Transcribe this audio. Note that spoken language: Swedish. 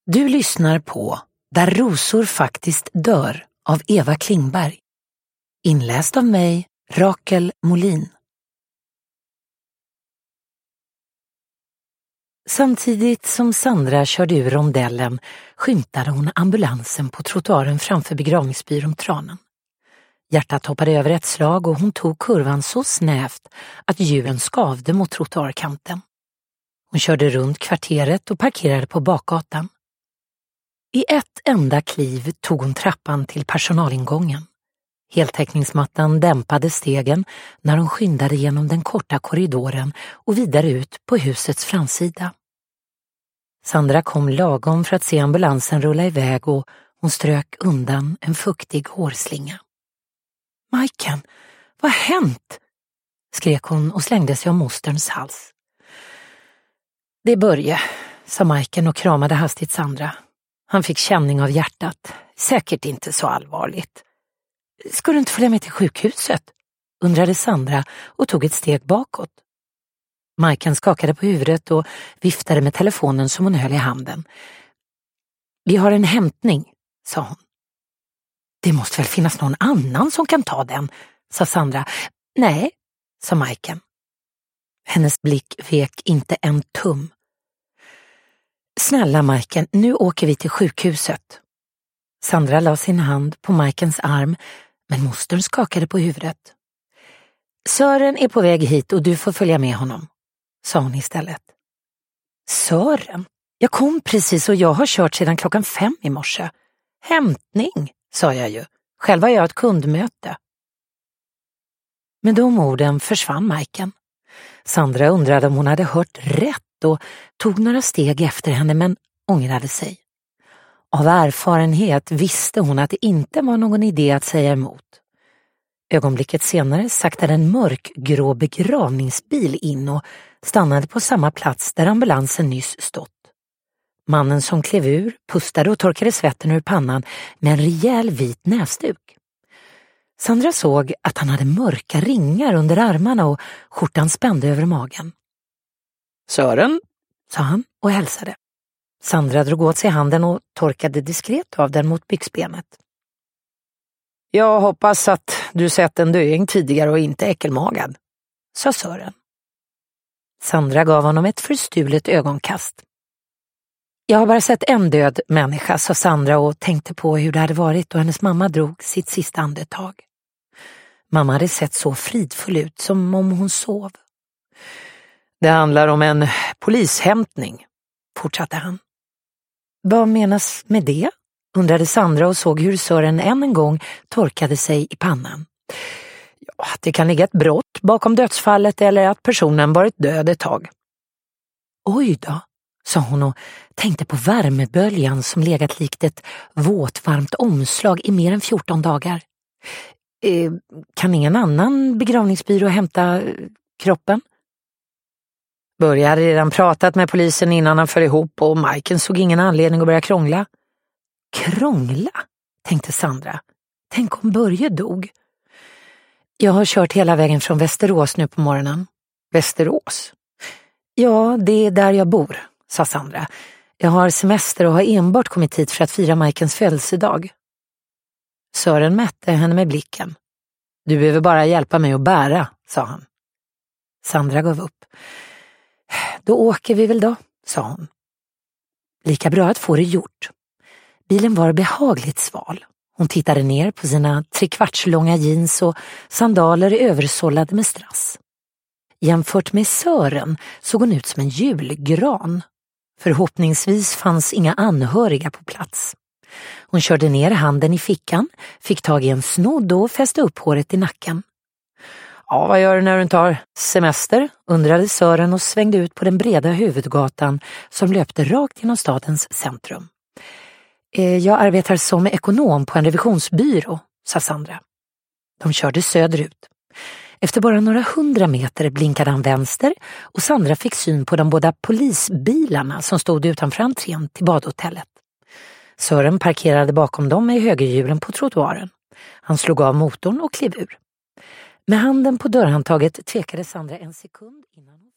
Du lyssnar på Där rosor faktiskt dör av Eva Klingberg. Inläst av mig, Rakel Molin. Samtidigt som Sandra körde ur rondellen skymtade hon ambulansen på trottoaren framför begravningsbyrån Tranen. Hjärtat hoppade över ett slag och hon tog kurvan så snävt att hjulen skavde mot trottoarkanten. Hon körde runt kvarteret och parkerade på bakgatan. I ett enda kliv tog hon trappan till personalingången. Heltäckningsmattan dämpade stegen när hon skyndade genom den korta korridoren och vidare ut på husets framsida. Sandra kom lagom för att se ambulansen rulla iväg och hon strök undan en fuktig hårslinga. Majken, vad har hänt? Skrek hon och slängde sig om mosterns hals. Det är Börje, sa Majken och kramade hastigt Sandra. Han fick känning av hjärtat. Säkert inte så allvarligt. Ska du inte följa med till sjukhuset? Undrade Sandra och tog ett steg bakåt. Majken skakade på huvudet och viftade med telefonen som hon höll i handen. Vi har en hämtning, sa hon. Det måste väl finnas någon annan som kan ta den, sa Sandra. Nej, sa Majken. Hennes blick vek inte en tum. Snälla Majken, nu åker vi till sjukhuset. Sandra la sin hand på Majkens arm, men mostern skakade på huvudet. Sören är på väg hit och du får följa med honom, sa hon istället. Sören? Jag kom precis och jag har kört sedan 5:00 i morse. Hämtning, sa jag ju. Själv har jag ett kundmöte. Med de orden försvann Majken. Sandra undrade om hon hade hört rätt och tog några steg efter henne men ångrade sig. Av erfarenhet visste hon att det inte var någon idé att säga emot. Ögonblicket senare saktade en mörkgrå begravningsbil in och stannade på samma plats där ambulansen nyss stått. Mannen som klev ur pustade och torkade svetten ur pannan med en rejäl vit näsduk. Sandra såg att han hade mörka ringar under armarna och skjortan spände över magen. Sören, sa han och hälsade. Sandra drog åt sig handen och torkade diskret av den mot byxbenet. Jag hoppas att du sett en döing tidigare och inte äckelmagad, sa Sören. Sandra gav honom ett förstulet ögonkast. Jag har bara sett en död människa, sa Sandra och tänkte på hur det hade varit då hennes mamma drog sitt sista andetag. Mamma hade sett så fridfull ut som om hon sov. Det handlar om en polishämtning, fortsatte han. Vad menas med det? Undrade Sandra och såg hur Sören än en gång torkade sig i pannan. Ja, det kan ligga ett brott bakom dödsfallet eller att personen varit död ett tag. Oj då, sa hon och tänkte på värmeböljan som legat likt ett våtvarmt omslag i mer än 14 dagar. Kan ingen annan begravningsbyrå hämta kroppen? Börje hade redan pratat med polisen innan han föll ihop och Majken såg ingen anledning att börja krångla. Krångla, tänkte Sandra. Tänk om Börje dog. Jag har kört hela vägen från Västerås nu på morgonen. Västerås? Ja, det är där jag bor, sa Sandra. Jag har semester och har enbart kommit hit för att fira Majkens födelsedag. Sören mätte henne med blicken. Du behöver bara hjälpa mig att bära, sa han. Sandra gav upp. Då åker vi väl då, sa hon. Lika bra att få det gjort. Bilen var behagligt sval. Hon tittade ner på sina 3/4 långa jeans och sandaler översållade med strass. Jämfört med Sören såg hon ut som en julgran. Förhoppningsvis fanns inga anhöriga på plats. Hon körde ner handen i fickan, fick tag i en snodd och fäste upp håret i nacken. Ja, vad gör du när du inte har semester? Undrade Sören och svängde ut på den breda huvudgatan som löpte rakt genom stadens centrum. Jag arbetar som ekonom på en revisionsbyrå, sa Sandra. De körde söderut. Efter bara några 100 meter blinkade han vänster och Sandra fick syn på de båda polisbilarna som stod utanför entrén till badhotellet. Sören parkerade bakom dem med högerhjulen på trottoaren. Han slog av motorn och klev ur. Med handen på dörrhandtaget tvekade Sandra en sekund innan hon